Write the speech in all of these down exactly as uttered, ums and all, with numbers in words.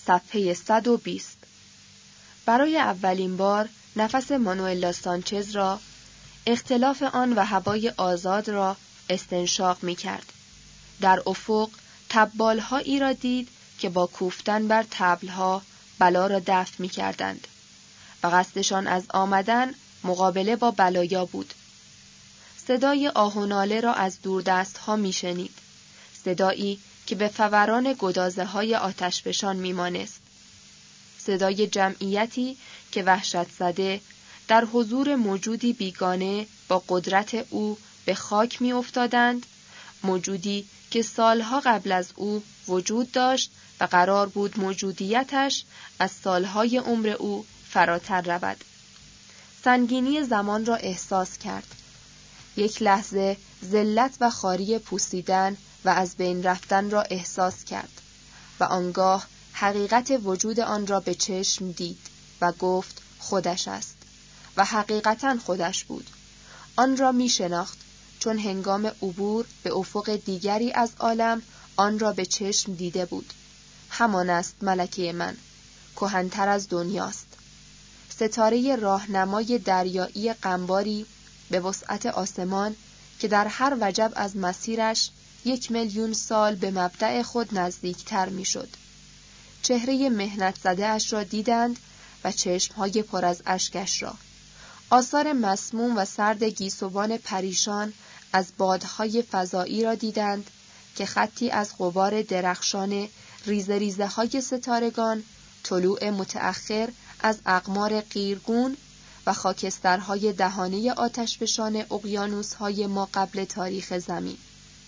صفحه صد و بیست. برای اولین بار نفس مانوئلا سانچز را، اختلاف آن و هوای آزاد را استنشاق می کرد. در افق تبال‌هایی را دید که با کوفتن بر طبل‌ها بلا را دفع می کردند و قصدشان از آمدن مقابله با بلایا بود. صدای آه و ناله را از دوردست‌ها می شنید. صدایی که به فوران گدازه‌های آتشفشان می مانست. صدای جمعیتی که وحشت زده در حضور موجودی بیگانه با قدرت او به خاک می افتادند، موجودی که سالها قبل از او وجود داشت و قرار بود موجودیتش از سالهای عمر او فراتر رود. سنگینی زمان را احساس کرد. یک لحظه ذلت و خواری پوسیدن و از بین رفتن را احساس کرد و آنگاه حقیقت وجود آن را به چشم دید و گفت خودش است و حقیقتاً خودش بود. آن را می شناخت چون هنگام عبور به افق دیگری از عالم آن را به چشم دیده بود. همان است ملکه من، کهن‌تر از دنیاست. ستاره راهنمای دریایی غمباری به وسعت آسمان که در هر وجب از مسیرش یک میلیون سال به مبدأ خود نزدیکتر می شد. چهره مهنت زده اش را دیدند و چشمهای پر از اشکش را. آثار مسموم و سرد گیسوان پریشان از بادهای فضایی را دیدند که خطی از غبار درخشان ریزه ریزه های ستارگان، طلوع متأخر از اقمار قیرگون و خاکسترهای دهانه آتشفشان اقیانوس‌های ما قبل تاریخ زمین.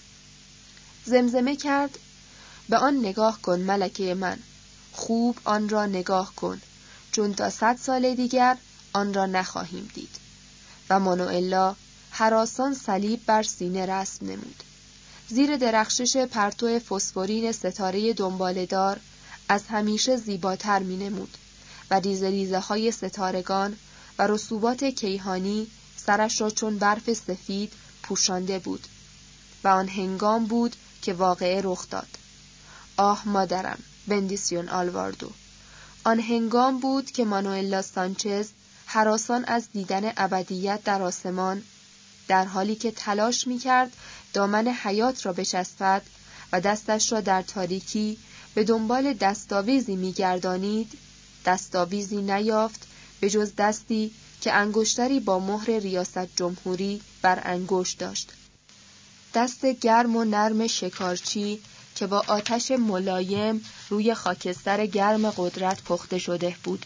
زمزمه کرد: به آن نگاه کن ملکه من، خوب آن را نگاه کن، چون تا صد سال دیگر آن را نخواهیم دید. و مانوئلا هراسان صلیب بر سینه رسم نمود. زیر درخشش پرتو فسفورین ستاره دنباله‌دار از همیشه زیباتر می نمود و ریزه ریزه های ستارگان و رسوبات کیهانی سرش را چون برف سفید پوشانده بود. و آن هنگام بود که واقعه رخ داد. آه مادرم، بندیسیون آلواردو. آن هنگام بود که مانوئلا سانچز هراسان از دیدن ابدیت در آسمان، در حالی که تلاش می کرد دامن حیات را بچسبد و دستش را در تاریکی به دنبال دستاویزی می گردانید، دستاویزی نیافت به جز دستی که انگشتری با مهر ریاست جمهوری بر انگشت داشت. دست گرم و نرم شکارچی که با آتش ملایم روی خاکستر گرم قدرت پخته شده بود.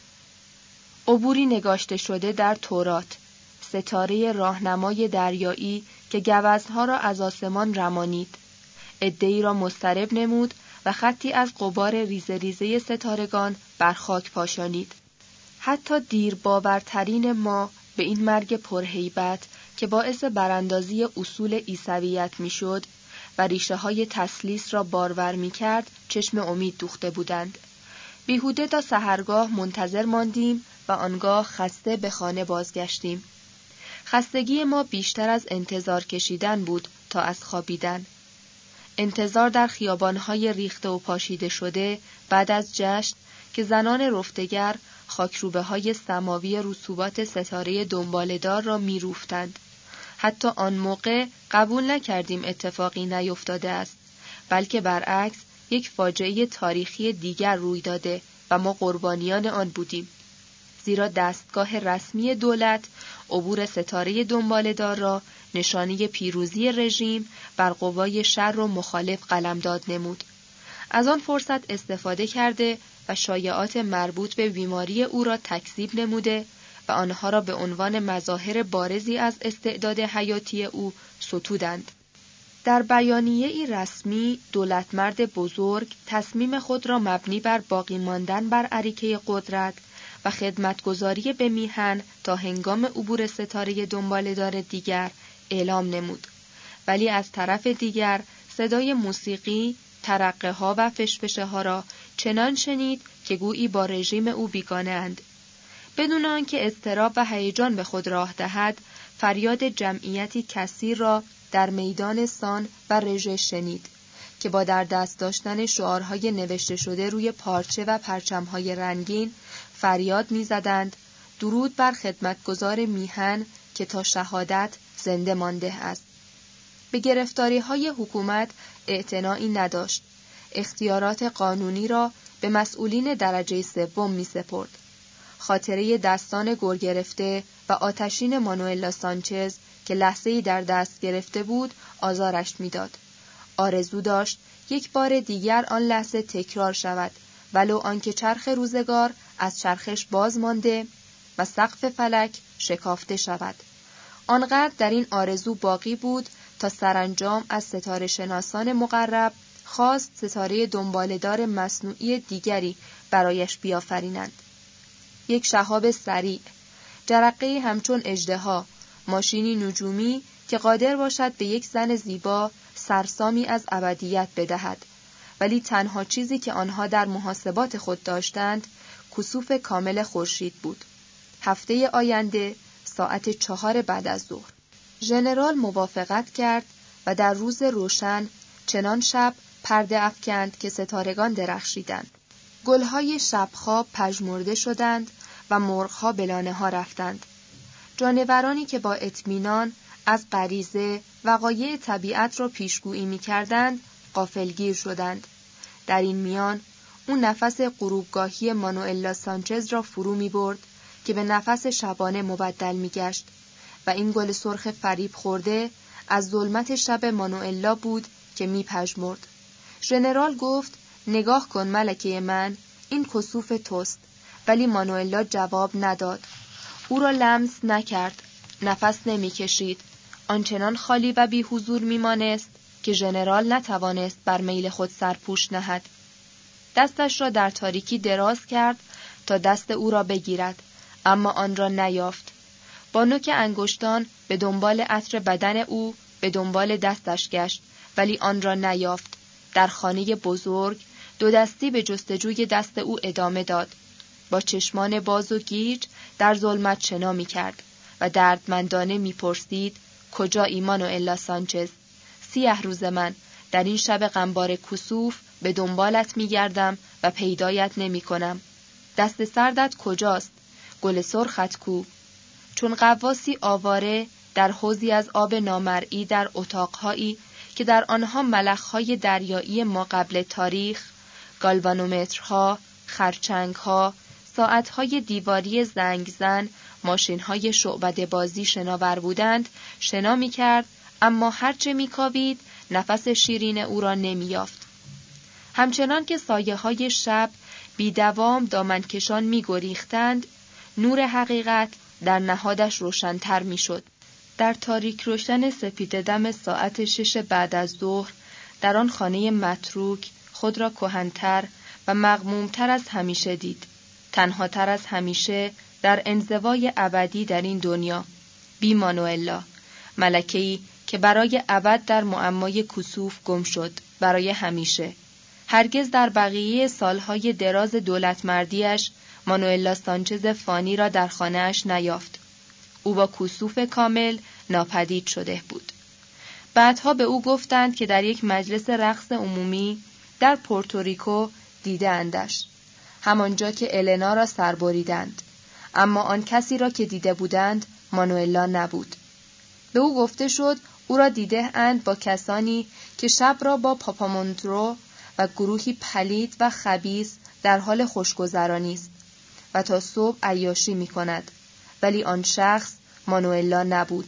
عبوری نگاشته شده در تورات، ستاره راهنمای دریایی که گوزنها را از آسمان رمانید، عده‌ای را مضطرب نمود و خطی از غبار ریزه ریزه ستارگان بر خاک پاشانید. حتی دیر باورترین ما به این مرگ پرهیبت که باعث براندازی اصول عیسویت میشد و ریشه های تسلیس را بارور می کرد چشم امید دوخته بودند. بیهوده تا سحرگاه منتظر ماندیم و آنگاه خسته به خانه بازگشتیم. خستگی ما بیشتر از انتظار کشیدن بود تا از خوابیدن. انتظار در خیابانهای ریخته و پاشیده شده بعد از جشن که زنان رفتگر خاکروبه های سماوی رسوبات ستاره دنباله‌دار را می روفتند. حتی آن موقع قبول نکردیم اتفاقی نیفتاده است، بلکه برعکس یک فاجعه تاریخی دیگر روی داده و ما قربانیان آن بودیم. زیرا دستگاه رسمی دولت عبور ستاره دنباله‌دار را نشانه پیروزی رژیم بر قوای شر و مخالف قلمداد نمود. از آن فرصت استفاده کرده و شایعات مربوط به بیماری او را تکذیب نموده و آنها را به عنوان مظاهر بارزی از استعداد حیاتی او ستودند. در بیانیه‌ای رسمی دولتمرد بزرگ تصمیم خود را مبنی بر باقی ماندن بر اریکه قدرت و خدمتگزاری به میهن تا هنگام عبور ستاره دنباله‌دار دیگر اعلام نمود. ولی از طرف دیگر صدای موسیقی، ترقه ها و فشفشه ها را چنان شنید که گویی با رژیم او بیگانه اند. بدون آنکه اضطراب و هیجان به خود راه دهد، فریاد جمعیتی کثیر را در میدان سان و رژه شنید که با در دست داشتن شعارهای نوشته شده روی پارچه و پرچمهای رنگین فریاد می‌زدند درود بر خدمتگزار میهن که تا شهادت زنده مانده است. به گرفتاری‌های حکومت اعتنایی نداشت. اختیارات قانونی را به مسئولین درجه سوم می‌سپرد. خاطره دستان گور گرفته و آتشین مانوئلا سانچز که لحظه‌ای در دست گرفته بود آزارش می‌داد. آرزو داشت یک بار دیگر آن لحظه تکرار شود، ولو آنکه چرخ روزگار از چرخش باز مانده و سقف فلک شکافته شود. آنقدر در این آرزو باقی بود تا سرانجام از ستاره شناسان مقرب خواست ستاره دنباله‌دار مصنوعی دیگری برایش بیافرینند. یک شهاب سریع، جرقه‌ای همچون اژدها، ماشینی نجومی که قادر باشد به یک زن زیبا سرسامی از ابدیت بدهد، ولی تنها چیزی که آنها در محاسبات خود داشتند کسوف کامل خورشید بود. هفته آینده ساعت چهار بعد از ظهر. ژنرال موافقت کرد و در روز روشن چنان شب پرده افکند که ستارگان درخشیدند. گلهای شبخواب پژمرده شدند و مرغها به لانه ها رفتند. جانورانی که با اطمینان از غریزه وقایع طبیعت را پیشگویی می‌کردند غافلگیر شدند. در این میان اون نفس غروبگاهی مانوئلا سانچز را فرو می‌برد که به نفس شبانه مبدل می‌گشت و این گل سرخ فریب خورده از ظلمت شب مانوئلا بود که می‌پژمرد. ژنرال گفت نگاه کن ملکه من، این کسوف توست، ولی مانوئلا جواب نداد. او را لمس نکرد، نفس نمی‌کشید، آنچنان خالی و بی حضور می‌مانست که ژنرال نتوانست بر میل خود سرپوش نهد. دستش را در تاریکی دراز کرد تا دست او را بگیرد، اما آن را نیافت. با نوک انگشتان به دنبال عطر بدن او به دنبال دستش گشت، ولی آن را نیافت. در خانه بزرگ دو دستی به جستجوی دست او ادامه داد. با چشمان باز و گیج در ظلمت شنا می کرد و دردمندانه می پرسید کجایی مانوئلا سانچز؟ سیه روز من، در این شب غمبار کسوف به دنبالت می گردم و پیدایت نمی کنم. دست سردت کجاست؟ گل سرخت کو؟ چون غواصی آواره در حوضی از آب نامرئی در اتاقهایی که در آنها ملخهای دریایی ما قبل تاریخ، گالوانومترها، خرچنگها، ساعتهای دیواری زنگزن، ماشینهای شعبده بازی شناور بودند، شنا می کرد، اما هرچه می کاوید نفس شیرین او را نمی یافت. همچنان که سایه های شب بی دوام دامنکشان می گریختند، نور حقیقت در نهادش روشن‌تر می شد. در تاریک روشن سپید دم ساعت شش بعد از ظهر در آن خانه متروک خود را کهن‌تر و مغموم‌تر از همیشه دید. تنهاتر از همیشه در انزوای ابدی در این دنیا. بی مانوئلا، ملکه‌ای که برای ابد در معمای کسوف گم شد، برای همیشه. هرگز در بقیه سالهای دراز دولتمردیش مانوئلا سانچز فانی را در خانه‌اش نیافت. او با کسوف کامل ناپدید شده بود. بعدها به او گفتند که در یک مجلس رقص عمومی در پورتوریکو دیده اندش، همانجا که النا را سر بریدند، اما آن کسی را که دیده بودند مانوئلا نبود. به او گفته شد او را دیده اند با کسانی که شب را با پاپامونترو و گروهی پلید و خبیث در حال خوشگذرانی است و تا صبح عیاشی می کند، ولی آن شخص مانوئلا نبود.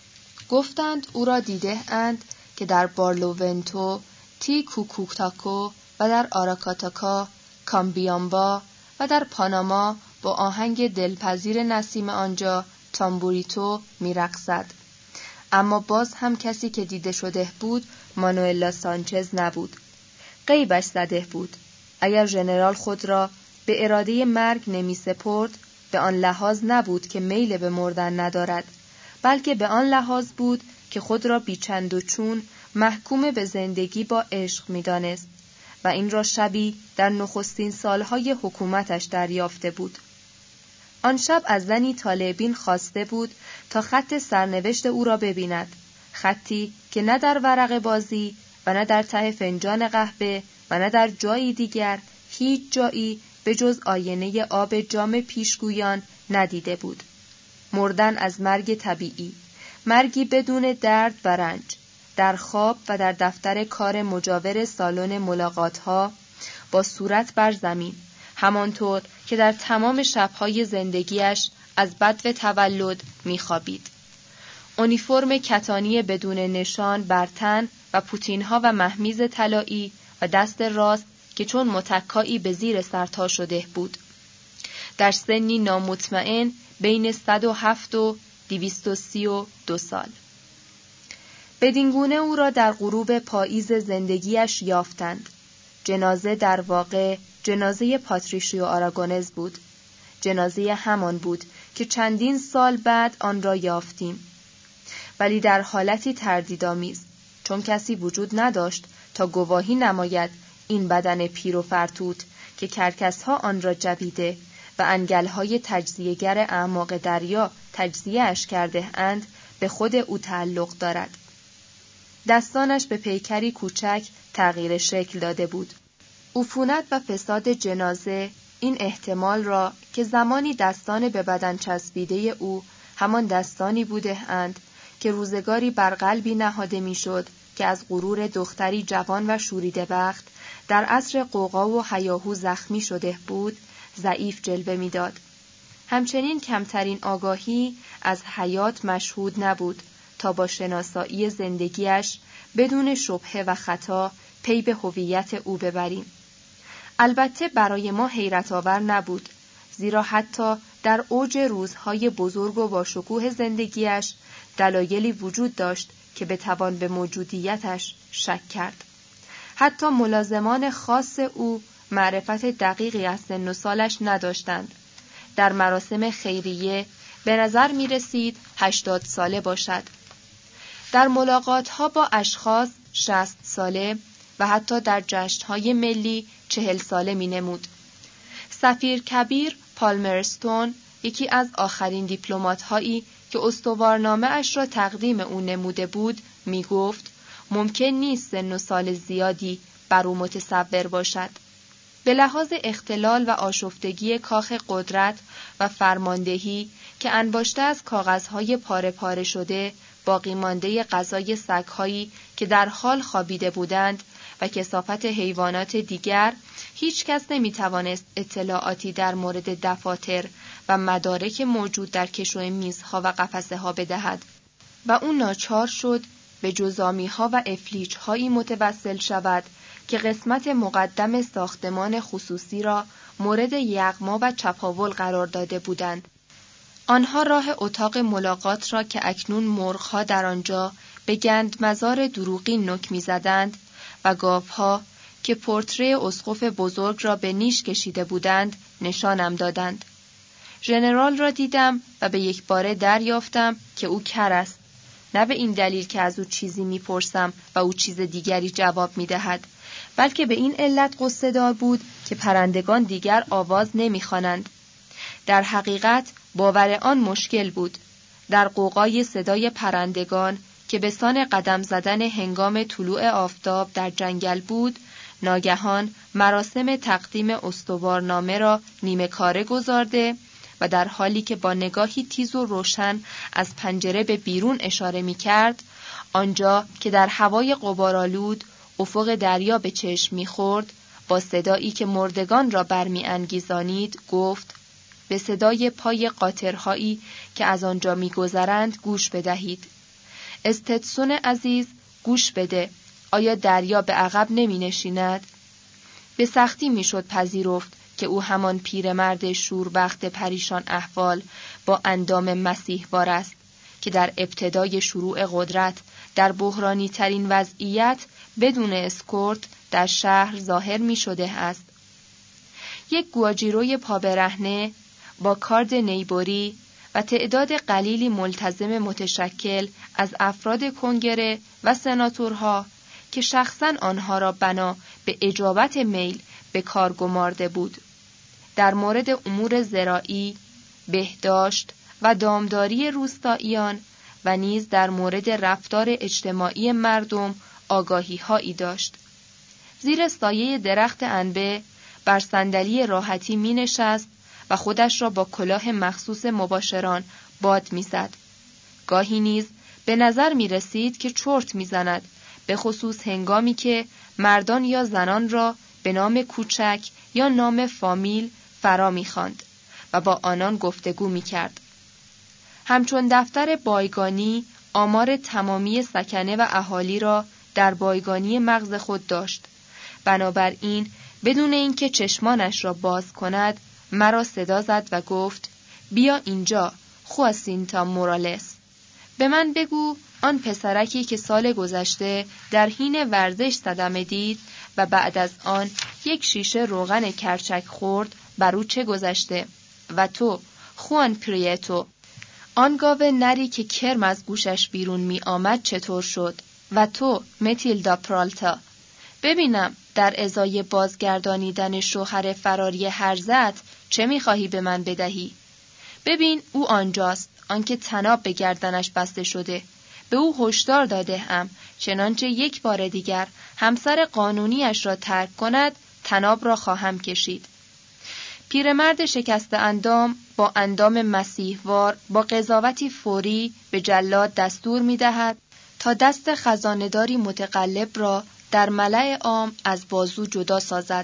گفتند او را دیده اند که در بارلوونتو، تی کوکوتاکو و در آراکاتاکا، کامبیامبا و در پاناما با آهنگ دلپذیر نسیم آنجا تامبوریتو می رقصد. اما باز هم کسی که دیده شده بود مانوئلا سانچز نبود. غیبش زده بود. اگر ژنرال خود را به اراده مرگ نمی سپرد، به آن لحاظ نبود که میل به مردن ندارد، بلکه به آن لحاظ بود که خود را بیچند و چون محکوم به زندگی با عشق می دانست و این را شبی در نخستین سالهای حکومتش دریافته بود. آن شب از زنی طالع‌بین خواسته بود تا خط سرنوشت او را ببیند، خطی که نه در ورق بازی و نه در ته فنجان قهوه و نه در جایی دیگر، هیچ جایی به جز آینه آب جام پیشگویان ندیده بود. مردن از مرگ طبیعی، مرگی بدون درد و رنج، در خواب و در دفتر کار مجاور سالن ملاقات‌ها با صورت بر زمین، همانطور که در تمام شب‌های زندگیش از بدو تولد می‌خوابید. اونیفرم کتانی بدون نشان بر تن و پوتین‌ها و مهمیز طلایی و دست راست که چون متکایی به زیر سرتا شده بود. در سنی نامطمئن بین صد و هفت و دویست و سی و دو سال. بدینگونه او را در غروب پاییز زندگیش یافتند. جنازه در واقع جنازه پاتریشیو آراگونز بود. جنازه همان بود که چندین سال بعد آن را یافتیم. ولی در حالتی تردیدآمیز، چون کسی وجود نداشت تا گواهی نماید این بدن پیر و فرتوت که کرکس‌ها آن را جویده و انگل‌های تجزیه‌گر اعماق دریا تجزیه‌اش کرده اند به خود او تعلق دارد. دستانش به پیکری کوچک تغییر شکل داده بود. عفونت و فساد جنازه این احتمال را که زمانی دستان به بدن چسبیده او همان دستانی بوده اند که روزگاری بر قلبی نهاده میشد که از غرور دختری جوان و شوریده بخت در عصر غوغا و هیاهو زخمی شده بود، ضعیف جلوه میداد. همچنین کمترین آگاهی از حیات مشهود نبود تا با شناسایی زندگیش بدون شبهه و خطا پی به هویت او ببریم. البته برای ما حیرت آور نبود، زیرا حتی در اوج روزهای بزرگ و با شکوه زندگیش دلایلی وجود داشت که بتوان به موجودیتش شک کرد. حتی ملازمان خاص او معرفت دقیقی از سن و سالش نداشتند. در مراسم خیریه به نظر می رسید هشتاد ساله باشد. در ملاقات‌ها با اشخاص شصت ساله و حتی در جشن‌های ملی چهل ساله می نمود. سفیر کبیر پالمرستون، یکی از آخرین دیپلمات‌هایی که استوارنامه اش را تقدیم او نموده بود، می گفت ممکن نیست سن و سال زیادی بر او متصور باشد. به لحاظ اختلال و آشفتگی کاخ قدرت و فرماندهی که انباشته از کاغذهای پاره پاره شده، باقی مانده غذای سگ‌هایی که در حال خوابیده بودند و کثافت حیوانات دیگر، هیچ کس نمی‌توانست اطلاعاتی در مورد دفاتر و مدارک موجود در کشوی میزها و قفسه‌ها بدهد و او ناچار شد به جزامی‌ها و افلیچ‌هایی متوسل شود که قسمت مقدم ساختمان خصوصی را مورد یغما و چپاول قرار داده بودند. آنها راه اتاق ملاقات را که اکنون مرغ‌ها در آنجا به گندمزار دروغی نوک می‌زدند و گاوها که پورتری اسقف بزرگ را به نیش کشیده بودند نشانم دادند. ژنرال را دیدم و به یک باره دریافتم که او کر است، نه به این دلیل که از او چیزی می‌پرسم و او چیز دیگری جواب می‌دهد، بلکه به این علت غصه دار بود که پرندگان دیگر آواز نمی‌خوانند. در حقیقت باور آن مشکل بود. در غوغای صدای پرندگان که به سان قدم زدن هنگام طلوع آفتاب در جنگل بود، ناگهان مراسم تقدیم استوارنامه را نیمه کاره گذارده و در حالی که با نگاهی تیز و روشن از پنجره به بیرون اشاره می کرد، آنجا که در هوای غبارآلود افق دریا به چشم می خورد، با صدایی که مردگان را برمی انگیزانید گفت: به صدای پای قاطرهایی که از آنجا می گذرند گوش بدهید. استتسون عزیز گوش بده، آیا دریا به عقب نمی نشیند؟ به سختی می شد پذیرفت که او همان پیرمرد شوربخت پریشان احوال با اندام مسیحوار است که در ابتدای شروع قدرت در بحرانی ترین وضعیت بدون اسکورت در شهر ظاهر می شده است. یک گواجیروی پابرهنه با کارد نیبوری و تعداد قلیلی ملتزم متشکل از افراد کنگره و سناتورها که شخصاً آنها را بنا به اجابت میل به کار گمارده بود. در مورد امور زراعی، بهداشت و دامداری روستاییان و نیز در مورد رفتار اجتماعی مردم آگاهی هایی داشت. زیر سایه درخت عنبه بر صندلی راحتی می نشست و خودش را با کلاه مخصوص مباشران باد می زد. گاهی نیز به نظر می رسید که چرت می زند، به خصوص هنگامی که مردان یا زنان را به نام کوچک یا نام فامیل فرا می خواند و با آنان گفتگو می کرد. همچون دفتر بایگانی آمار تمامی سکنه و اهالی را در بایگانی مغز خود داشت. بنابراین بدون اینکه چشمانش را باز کند مرا صدا زد و گفت بیا اینجا خواسینتا مورالس. به من بگو آن پسرکی که سال گذشته در حین ورزش صدمه دید و بعد از آن یک شیشه روغن کرچک خورد بر او چه گذشته؟ و تو خوان پریتو، آن گاو نری که کرم از گوشش بیرون می آمد چطور شد؟ و تو متیلدا پرالتا، ببینم در ازای بازگردانیدن شوهر فراری هرزت چه می خواهی به من بدهی؟ ببین او آنجاست، آنکه طناب به گردنش بسته شده. به او هشدار داده ام چنانچه یک بار دیگر همسر قانونیش را ترک کند طناب را خواهم کشید. پیرمرد شکسته اندام با اندام مسیحوار با قضاوتی فوری به جلاد دستور می دهد تا دست خزانه‌داری متقلب را در ملأ عام از بازو جدا سازد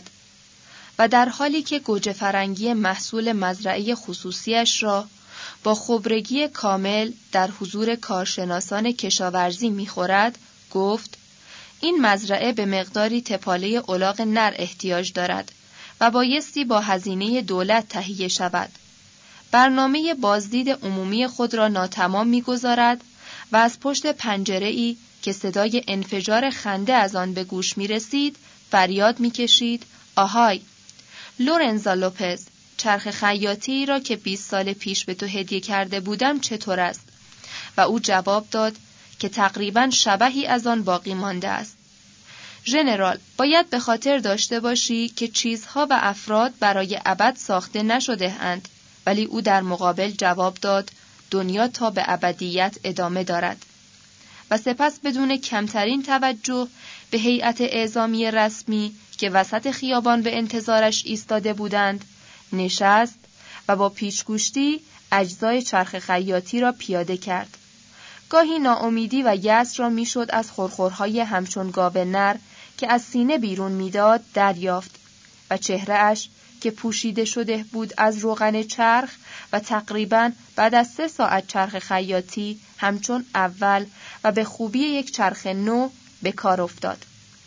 و در حالی که گوجه فرنگی محصول مزرعه خصوصیش را با خبرگی کامل در حضور کارشناسان کشاورزی می‌خورد، گفت این مزرعه به مقداری تپاله الاغ نر احتیاج دارد و بایستی با هزینه دولت تهیه شود. برنامه بازدید عمومی خود را ناتمام می‌گذارد و از پشت پنجره‌ای که صدای انفجار خنده از آن به گوش می‌رسید فریاد می‌کشید آهای لورنزا لوپز، چرخ خیاطی را که بیست سال پیش به تو هدیه کرده بودم چطور است؟ و او جواب داد که تقریباً شبحی از آن باقی مانده است. ژنرال، باید به خاطر داشته باشی که چیزها و افراد برای ابد ساخته نشده اند، ولی او در مقابل جواب داد دنیا تا به ابدیت ادامه دارد. و سپس بدون کمترین توجه به هیئت اعزامی رسمی که وسط خیابان به انتظارش ایستاده بودند نشست و با پیچگوشتی اجزای چرخ خیاطی را پیاده کرد. گاهی ناامیدی و یأس را میشد از خرخرهای همچون گاو نر که از سینه بیرون میداد دریافت و چهره‌اش که پوشیده شده بود از روغن چرخ و تقریباً بعد از سه ساعت چرخ خیاطی همچون اول و به خوبی یک چرخ نو به کار افتاد.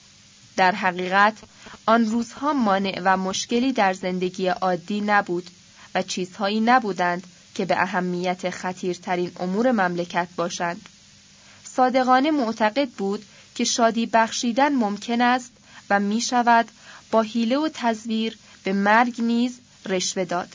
در حقیقت آن روزها مانع و مشکلی در زندگی عادی نبود و چیزهایی نبودند که به اهمیت خطیرترین امور مملکت باشند. صادقانه معتقد بود که شادی بخشیدن ممکن است و می شود با حیله و تزویر به مرگ نیز رشوه داد.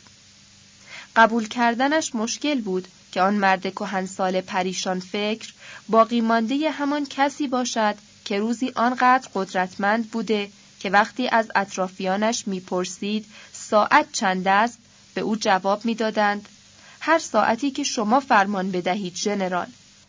قبول کردنش مشکل بود که آن مرد کهنسال پریشان فکر باقی مانده همان کسی باشد که روزی آنقدر قدرتمند بوده که وقتی از اطرافیانش میپرسید ساعت چند است به او جواب میدادند هر ساعتی که شما فرمان بدهید ژنرال.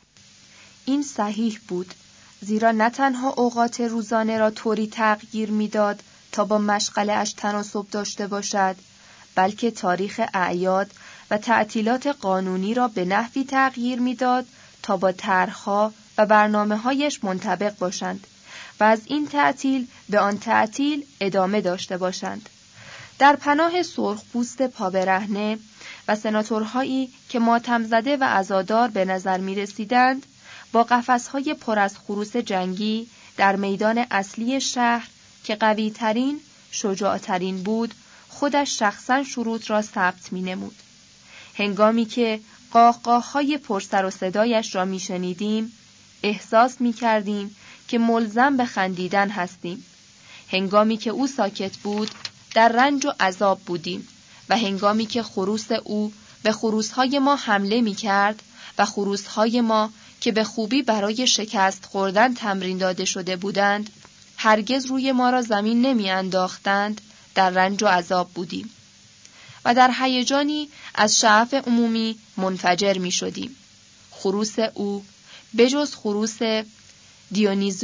این صحیح بود، زیرا نه تنها اوقات روزانه را طوری تغییر میداد تا با مشغله اش تناسب داشته باشد، بلکه تاریخ اعیاد و تعطیلات قانونی را به نحوی تغییر میداد تا با طرح‌ها و برنامه‌هایش منطبق باشند و از این تعطیل به آن تعطیل ادامه داشته باشند. در پناه سرخپوست پابرهنه و سناتورهایی که ماتم زده و عزادار به نظر می رسیدند، با قفس‌های پر از خروس جنگی در میدان اصلی شهر که قوی ترین، شجاع ترین بود، خودش شخصاً شروط را ثبت می نمود. هنگامی که قاهقاه‌های پرسر و صدایش را می شنیدیم، احساس می کردیم که ملزم به خندیدن هستیم. هنگامی که او ساکت بود، در رنج و عذاب بودیم و هنگامی که خروس او به خروس‌های ما حمله می کرد و خروس‌های ما که به خوبی برای شکست خوردن تمرین داده شده بودند، هرگز روی ما را زمین نمی انداختند، در رنج و عذاب بودیم و در هیجانی از شعف عمومی منفجر می شدیم. خروس او بجز خروس دیونیزو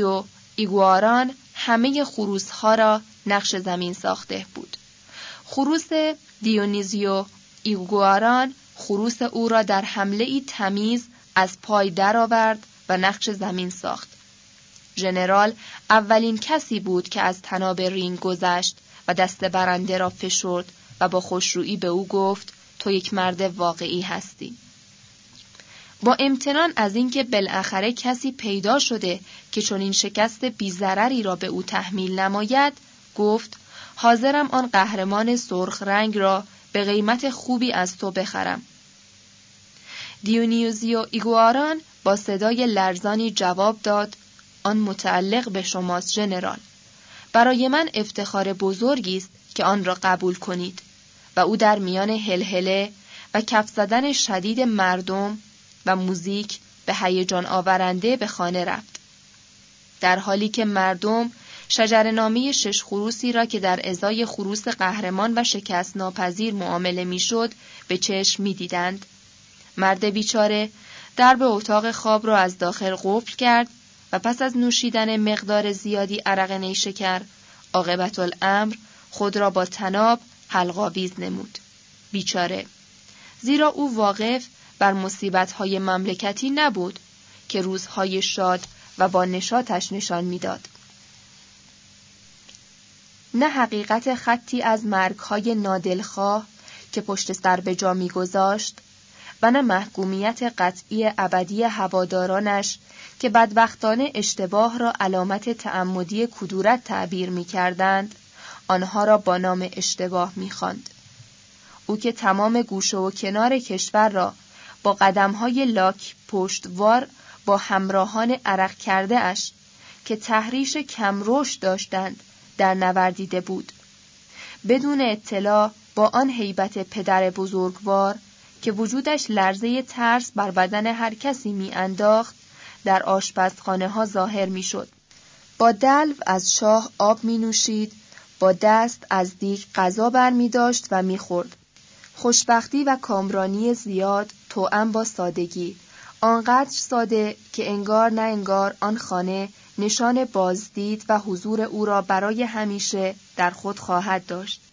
ایگواران همه خروس‌ها را نقش زمین ساخته بود. خروس دیونیزیو ایگواران خروس او را در حمله ای تمیز از پای درآورد و نقش زمین ساخت. ژنرال اولین کسی بود که از طناب رینگ گذشت و دست برنده را فشرد و با خوشرویی به او گفت تو یک مرد واقعی هستی. با امتنان از اینکه بالاخره کسی پیدا شده که چنین شکست بی‌ضرری را به او تحمیل نماید، گفت حاضرم آن قهرمان سرخ رنگ را به قیمت خوبی از تو بخرم. دیونیزیو ایگواران با صدای لرزانی جواب داد آن متعلق به شماست ژنرال. برای من افتخار بزرگی است که آن را قبول کنید. و او در میان هلهله و کف زدن شدید مردم و موزیک به هیجان آورنده به خانه رفت. در حالی که مردم شجره‌نامه شش خروسی را که در ازای خروس قهرمان و شکست ناپذیر معامله میشد به چشم می‌دیدند، مرد بیچاره درب اتاق خواب را از داخل قفل کرد و پس از نوشیدن مقدار زیادی عرق نیشکر، عاقبت الامر خود را با طناب حلق‌آویز نمود. بیچاره، زیرا او واقف بر مصیبت‌های مملکتی نبود که روزهای شاد و با نشاطش نشان می‌داد. نه حقیقت خطی از مرگ‌های نادلخواه که پشت سر به جا می‌گذاشت و نه محکومیت قطعی ابدی هوادارانش که بدبختانه اشتباه را علامت تعمدی کدورت تعبیر می‌کردند، آنها را با نام اشتباه می‌خواند. او که تمام گوشه و کنار کشور را با قدم‌های لاک پشتوار با همراهان عرق کرده اش که تحریش کمروش داشتند در نوردیده بود، بدون اطلاع با آن هیبت پدر بزرگوار که وجودش لرزه ترس بر بدن هر کسی می انداخت در آشپزخانه ها ظاهر می شد. با دلو از شاه آب می نوشید، با دست از دیگ غذا بر می داشت و می خورد. خوشبختی و کامرانی زیاد توأم با سادگی، آنقدر ساده که انگار نه انگار آن خانه نشان بازدید و حضور او را برای همیشه در خود خواهد داشت.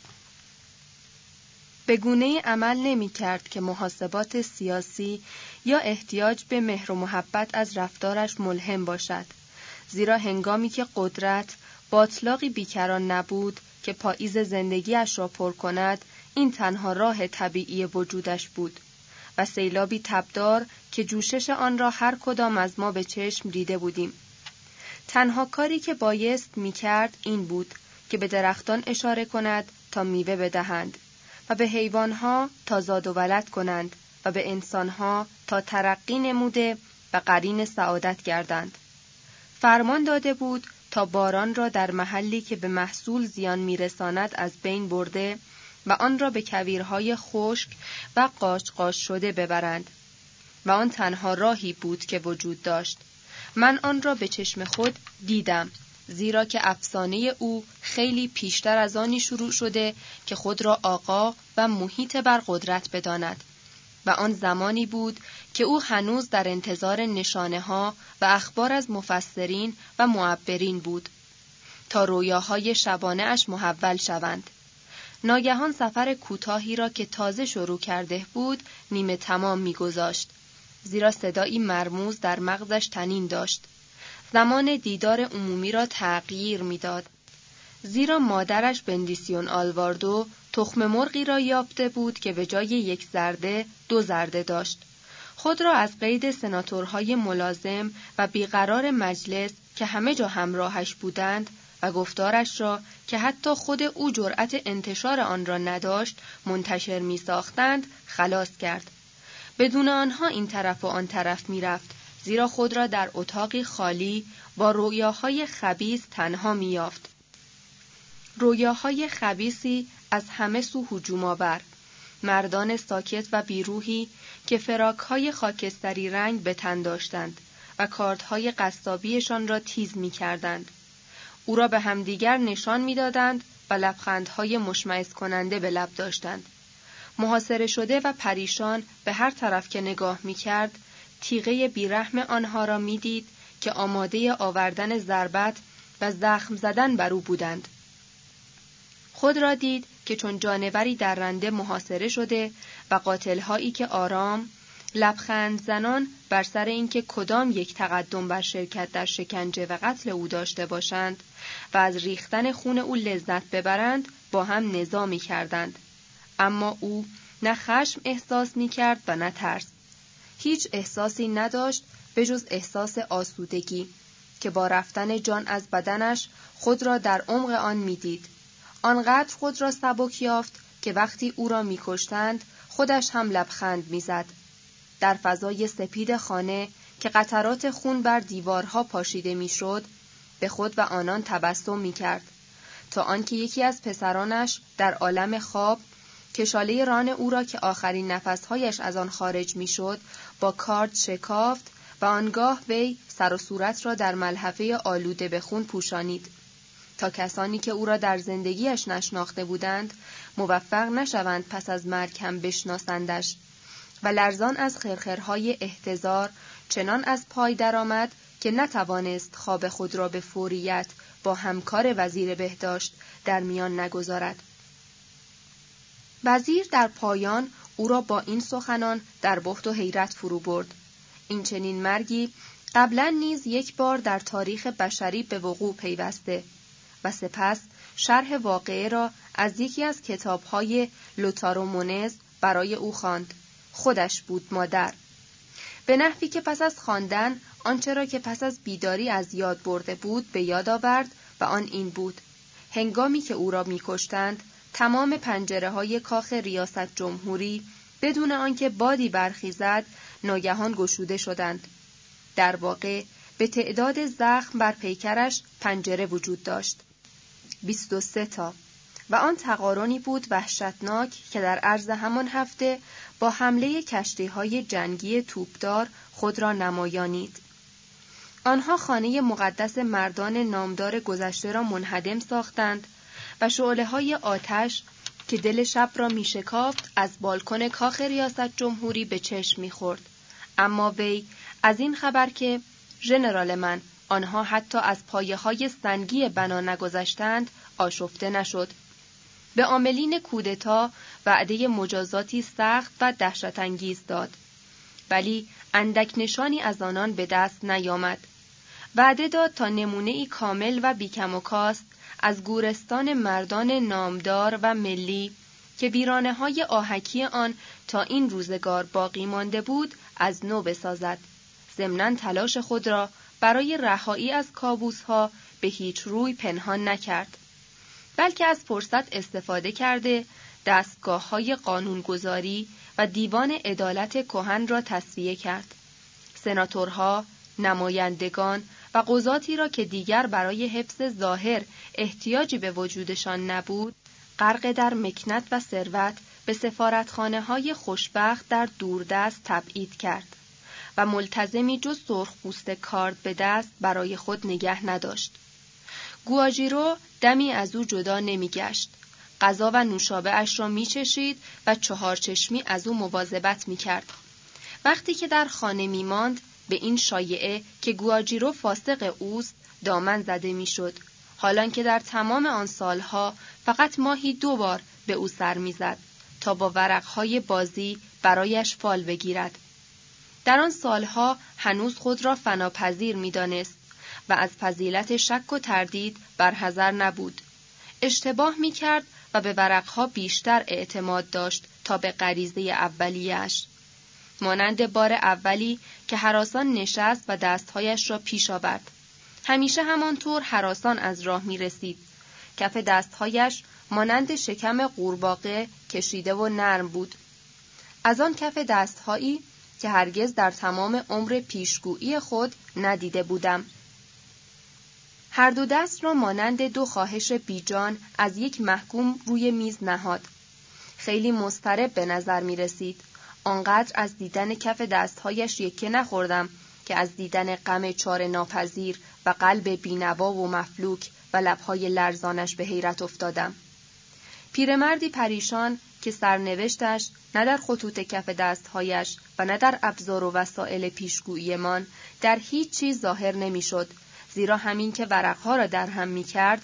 به گونه‌ای عمل نمی کرد که محاسبات سیاسی یا احتیاج به مهر و محبت از رفتارش ملهم باشد، زیرا هنگامی که قدرت باطلاقی بیکران نبود که پاییز زندگیش را پر کند، این تنها راه طبیعی وجودش بود و سیلابی تبدار که جوشش آن را هر کدام از ما به چشم دیده بودیم. تنها کاری که بایست می کرد این بود که به درختان اشاره کند تا میوه بدهند و به حیوانها تا زاد و ولد کنند و به انسانها تا ترقی نموده و قرین سعادت گردند. فرمان داده بود تا باران را در محلی که به محصول زیان میرساند از بین برده و آن را به کویرهای خشک و قاچ قاچ شده ببرند و آن تنها راهی بود که وجود داشت. من آن را به چشم خود دیدم، زیرا که افسانه او خیلی پیشتر از آنی شروع شده که خود را آقا و محیط بر قدرت بداند و آن زمانی بود که او هنوز در انتظار نشانه ها و اخبار از مفسرین و معبرین بود تا رویاهای شبانه اش محول شوند. ناگهان سفر کوتاهی را که تازه شروع کرده بود نیمه تمام می‌گذاشت، زیرا صدایی مرموز در مغزش طنین داشت. زمان دیدار عمومی را تغییر می‌داد، زیرا مادرش بندیسیون آلواردو تخم مرغی را یافته بود که به جای یک زرده دو زرده داشت. خود را از قید سناتورهای ملازم و بیقرار مجلس که همه جا همراهش بودند و گفتارش را که حتی خود او جرأت انتشار آن را نداشت منتشر می ساختند خلاص کرد. بدون آنها این طرف و آن طرف می رفت، زیرا خود را در اتاقی خالی با رویاهای خبیث تنها می یافت. رویاهای خبیثی از همه سو هجوم آور، مردان ساکت و بیروحی که فراکهای خاکستری رنگ به تن داشتند و کارتهای قصابیشان را تیز می کردند. او را به همدیگر نشان می دادند و لبخندهای مشمئز کننده به لب داشتند. محاصره شده و پریشان به هر طرف که نگاه می کرد، تیغه بیرحم آنها را می دید که آماده آوردن ضربت و زخم زدن بر او بودند. خود را دید که چون جانوری درنده محاصره شده و قاتل‌هایی که آرام، لبخند زنان بر سر اینکه کدام یک تقدم بر شرکت در شکنجه و قتل او داشته باشند و از ریختن خون او لذت ببرند، با هم نزاع می‌کردند. اما او نه خشم احساس می‌کرد و نه ترس. هیچ احساسی نداشت به جز احساس آسودگی که با رفتن جان از بدنش خود را در عمق آن می‌دید. آنقدر خود را سبک یافت که وقتی او را می‌کشتند خودش هم لبخند می‌زد. در فضای سپید خانه که قطرات خون بر دیوارها پاشیده می‌شد، به خود و آنان تبسم می‌کرد، تا آنکه یکی از پسرانش در عالم خواب کشاله ران او را که آخرین نفس‌هایش از آن خارج می‌شد با کارد شکافت و آنگاه وی سر و صورت را در ملحفه آلوده به خون پوشانید، تا کسانی که او را در زندگیش نشناخته بودند موفق نشوند پس از مرگ هم بشناسندش. و لرزان از خرخرهای احتضار چنان از پای درآمد که نتوانست خواب خود را به فوریت با همکار وزیر بهداشت در میان نگذارد. وزیر در پایان او را با این سخنان در بهت و حیرت فرو برد. این چنین مرگی قبلا نیز یک بار در تاریخ بشری به وقوع پیوسته و سپس شرح واقعه را از یکی از کتاب‌های لوتارو مونز برای او خواند. خودش بود مادر. به نحوی که پس از خواندن آنچه را که پس از بیداری از یاد برده بود به یاد آورد و آن این بود: هنگامی که او را می‌کشتند تمام پنجره‌های کاخ ریاست جمهوری بدون آنکه بادی برخیزد ناگهان گشوده شدند. در واقع به تعداد زخم بر پیکرش پنجره وجود داشت، بیست و سه تا، و آن تقارنی بود وحشتناک که در عرض همان هفته با حمله کشتی‌های جنگی توپدار خود را نمایانید. آنها خانه مقدس مردان نامدار گذشته را منهدم ساختند و شعله‌های آتش که دل شب را می‌شکافت از بالکن کاخ ریاست جمهوری به چشم می‌خورد. اما وی از این خبر که ژنرال من آنها حتی از پایه‌های سنگی بنا نگذشتند آشفته نشد. به عاملین کودتا وعده مجازاتی سخت و دهشت‌انگیز داد، ولی اندک نشانی از آنان به دست نیامد. وعده داد تا نمونه‌ای کامل و بیکم و کاست از گورستان مردان نامدار و ملی که ویرانه‌های آهکی آن تا این روزگار باقی مانده بود از نو بسازد. ضمناً تلاش خود را برای رهایی از کابوس‌ها به هیچ روی پنهان نکرد، بلکه از فرصت استفاده کرده دستگاه‌های قانونگذاری و دیوان عدالت کهن را تصفیه کرد. سناتورها، نمایندگان و قضاتی را که دیگر برای حفظ ظاهر احتیاجی به وجودشان نبود، غرق در مکنت و ثروت به سفارتخانه‌های خوشبخت در دوردست تبعید کرد و ملتزمی جز سرخپوست کارد به دست برای خود نگه نداشت. گواجیرو دمی از او جدا نمی گشت. غذا و نوشابه اش را می چشید و چهارچشمی از او مواظبت می کرد. وقتی که در خانه می ماند به این شایعه که گواجیرو فاسق اوست دامن زده می شد، حالان که در تمام آن سالها فقط ماهی دو بار به او سر می زد تا با ورقهای بازی برایش فال بگیرد. در آن سالها هنوز خود را فناپذیر می دانست و از فضیلت شک و تردید برحذر نبود. اشتباه می کرد و به ورقها بیشتر اعتماد داشت تا به غریزه اولیه‌اش. مانند بار اولی که هراسان نشست و دستهایش را پیش آورد. همیشه همانطور هراسان از راه می رسید. کف دستهایش مانند شکم قورباغه کشیده و نرم بود. از آن کف دستهایی که هرگز در تمام عمر پیشگویی خود ندیده بودم. هر دو دست را مانند دو خواهش بیجان از یک محکوم روی میز نهاد. خیلی مضطرب به نظر می رسید. آنقدر از دیدن کف دستهایش یکه نخوردم که از دیدن غم چاره ناپذیر و قلب بینوا و مفلوک و لبهای لرزانش به حیرت افتادم. پیرمردی پریشان که سرنوشتش نه در خطوط کف دستهایش و نه در ابزار و وسایل پیشگوییمان در هیچ چیز ظاهر نمی‌شد، زیرا همین که ورقها را در هم می‌کرد،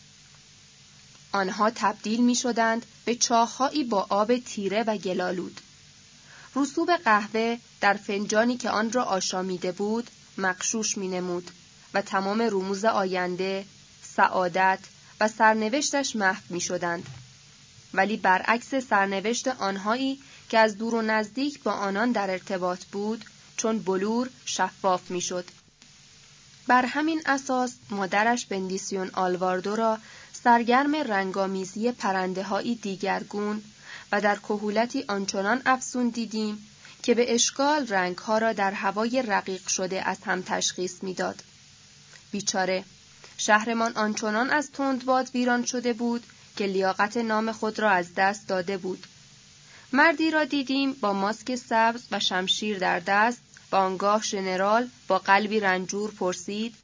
آنها تبدیل می‌شدند به چاه‌هایی با آب تیره و گلالود. رسوب قهوه در فنجانی که آن را آشامیده بود مغشوش می‌نمود و تمام رموز آینده، سعادت و سرنوشتش محو می‌شدند. ولی برعکس سرنوشت آنهایی که از دور و نزدیک با آنان در ارتباط بود، چون بلور شفاف می‌شد. بر همین اساس مادرش بندیسیون آلواردو را سرگرم رنگامیزی پرنده‌هایی دیگرگون و در کهولتی آنچنان افسون دیدیم که به اشکال رنگها را در هوای رقیق شده از هم تشخیص می‌داد. بیچاره، شهرمان آنچنان از تندباد ویران شده بود که لیاقت نام خود را از دست داده بود. مردی را دیدیم با ماسک سبز و شمشیر در دست و آنگاه ژنرال با قلبی رنجور پرسید: